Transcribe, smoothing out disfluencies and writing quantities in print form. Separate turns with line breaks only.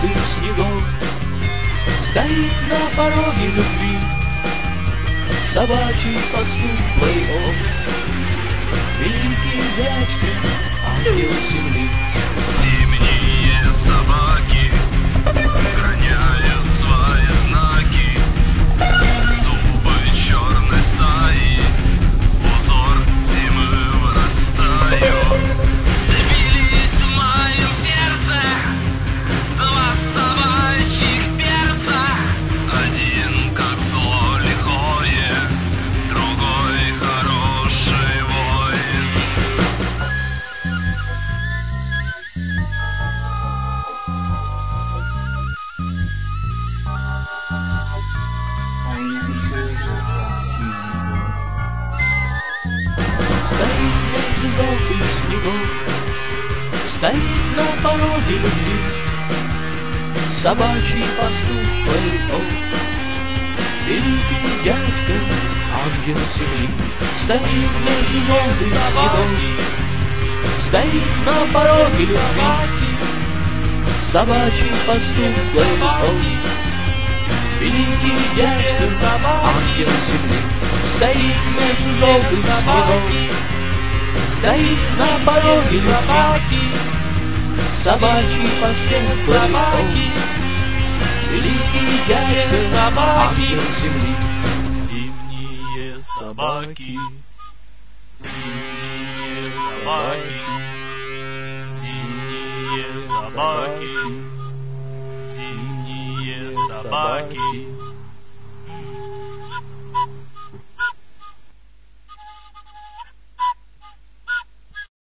желтых снегов. Стоит на пороге любви собачий пастух плей-офф. Великий дядька, ангел земли.
Зимние собаки охраняют свои знаки. Зубы черной стаи, узор зимы вырастают. Забились в моем сердце два собачьих перца. Один как зло лихое, другой хороший воин.
Стоит между желтых снегов, стоит на пороге любви собачий пастух плей-офф. Великий дядька, ангел земли. Стоит между желтых снегов, стоит на пороге любви собачий пастух плей-офф. Великий дядька, ангел земли. Стоит между желтых снегов, стоит на пороге любви собачий пастух плей-офф. Великий дядька, ангел земли.
Зимние собаки, зимние собаки, зимние собаки, зимние собаки.